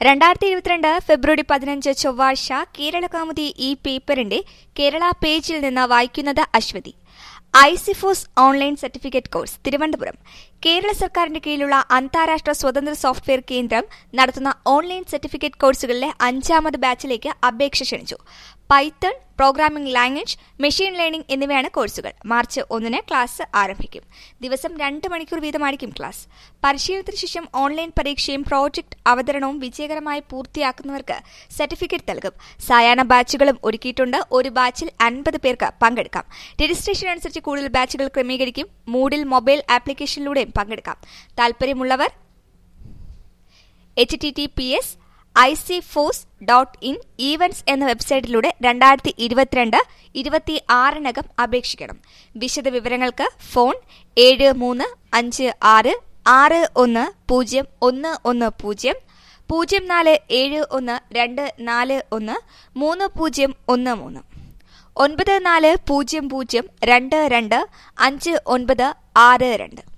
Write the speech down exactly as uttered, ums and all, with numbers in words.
രണ്ടായിരത്തി ഇരുപത്തിരണ്ട് ഫെബ്രുവരി പതിനഞ്ച് ചൊവ്വാഴ്ച കേരളകൗമുദി ഈ പേപ്പറിന്റെ കേരള പേജിൽ നിന്ന് വായിക്കുന്നത് Aswathi. ICFOSS online certificate course Thiruvananthapuram. Kerala സർക്കാരിന്റെ കീഴിലുള്ള അന്താരാഷ്ട്ര സ്വതന്ത്ര സോഫ്റ്റ്വെയർ കേന്ദ്രം നടത്തുന്ന ഓൺലൈൻ സർട്ടിഫിക്കറ്റ് കോഴ്സുകളിലെ അഞ്ചാമത് ബാച്ചിലേക്ക് അപേക്ഷ ക്ഷണിച്ചു. Python, programming language, machine learning എന്നിവയാണ് കോഴ്സുകൾ. മാർച്ച് ഒന്നിന് ക്ലാസ് ആരംഭിക്കും. ദിവസം രണ്ട് മണിക്കൂർ വീതമായിരിക്കും ക്ലാസ്. പരിശീലനത്തിന് ശേഷം ഓൺലൈൻ പരീക്ഷയും പ്രോജക്ട് അവതരണവും വിജയകരമായി പൂർത്തിയാക്കുന്നവർക്ക് സർട്ടിഫിക്കറ്റ് നൽകും. സായാഹ്ന ബാച്ചുകളും ഒരുക്കിയിട്ടുണ്ട്. ഒരു ബാച്ചിൽ അൻപത് പേർക്ക് പങ്കെടുക്കാം. രജിസ്ട്രേഷൻ അനുസരിച്ച് കൂടുതൽ ബാച്ചുകൾ ക്രമീകരിക്കും. മൂഡിൽ മൊബൈൽ ആപ്ലിക്കേഷനിലൂടെയും പങ്കെടുക്കാം. താൽപര്യമുള്ളവർ H T T P S ICFOSS dot in events എന്ന വെബ്സൈറ്റിലൂടെ രണ്ടായിരത്തി ഇരുപത്തിരണ്ട് ഇരുപത്തി ആറിനകം അപേക്ഷിക്കണം. വിശദ വിവരങ്ങൾക്ക് ഫോൺ ഏഴ് മൂന്ന് അഞ്ച് ആറ് ആറ് ഒന്ന് പൂജ്യം ഒന്ന് ഒന്ന് പൂജ്യം പൂജ്യം നാല് ഏഴ് ഒന്ന് രണ്ട് നാല് ഒന്ന് മൂന്ന് പൂജ്യം ഒന്ന് മൂന്ന് ഒൻപത് നാല് പൂജ്യം പൂജ്യം രണ്ട് രണ്ട് അഞ്ച് ഒൻപത് ആറ് രണ്ട്.